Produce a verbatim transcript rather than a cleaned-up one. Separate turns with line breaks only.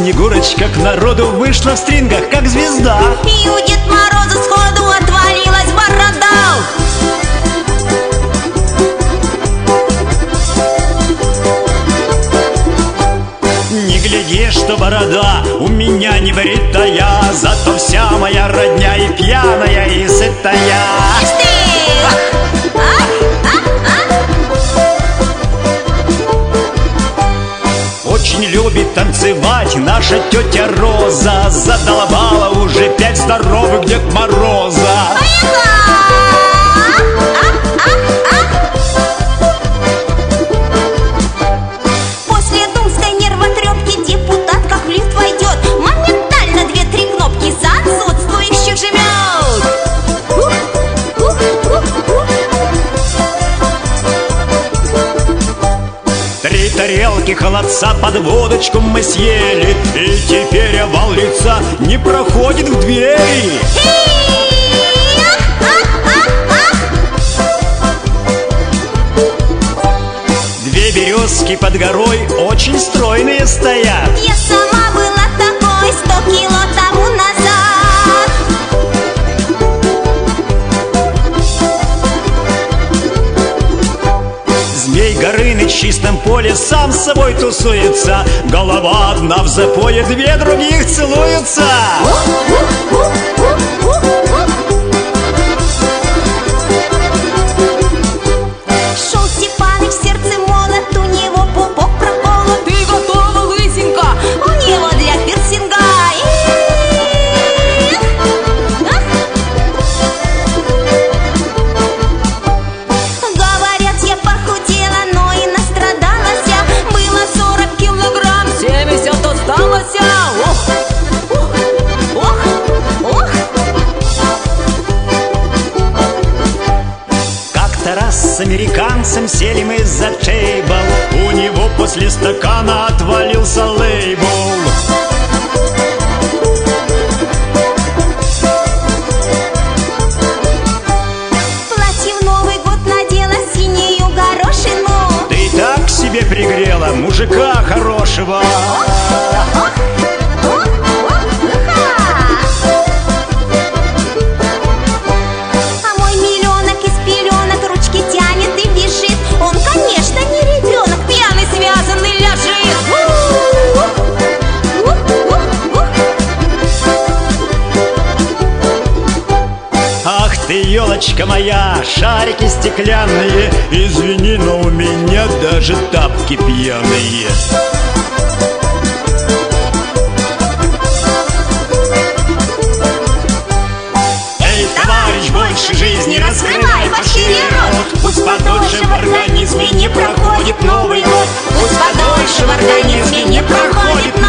Снегурочка к народу вышла в стрингах, как звезда.
И у Дед Мороза сходу отвалилась борода.
Не гляди, что борода у меня не бритая, зато вся моя родня и пьяная, и сытая.
Ишь ты! А? А? А?
Очень любит танцевать наша тетя Роза. Задолбала уже пять здоровых Дед Мороза.
После думской нервотрепки депутатка в лифт войдет, моментально две-три кнопки за отсутствующих жмет.
Три тарелки холодца под водочку мы съели, и теперь овал лица не проходит в двери. Две березки под горой очень стройные стоят.
Я сама была такой сто кило тому назад.
Змей Горыныч в чистом поле сам с собой тусуется. Голова одна в запое, две других целуются.
Шел Степан, и в сердце молот, у него пупок проколот. Ты готова, лысенька? У него для пирсинга. Говорят, я похудела, но и настрадалась я. Было сорок килограмм, семьдесят осталось. Ох, ох, ох, ох.
Как-то раз с американцем сели мы за тейбл. У него после стакана отвалился лейбл.
Платье в Новый год надела, синюю горошину.
Ты и так себе пригрела мужика хорошего.
А мой миллионок из пеленок ручки тянет и бежит. Он, конечно, не ребенок, пьяный связанный ляжет.
Ах ты, елочка моя, шарики стеклянные, извини, но у меня даже тапки пьяные. Эй, товарищ, больше жизни раскрывай пошире рот. Пусть подольше в организме не проходит Новый год.
Пусть подольше в организме не проходит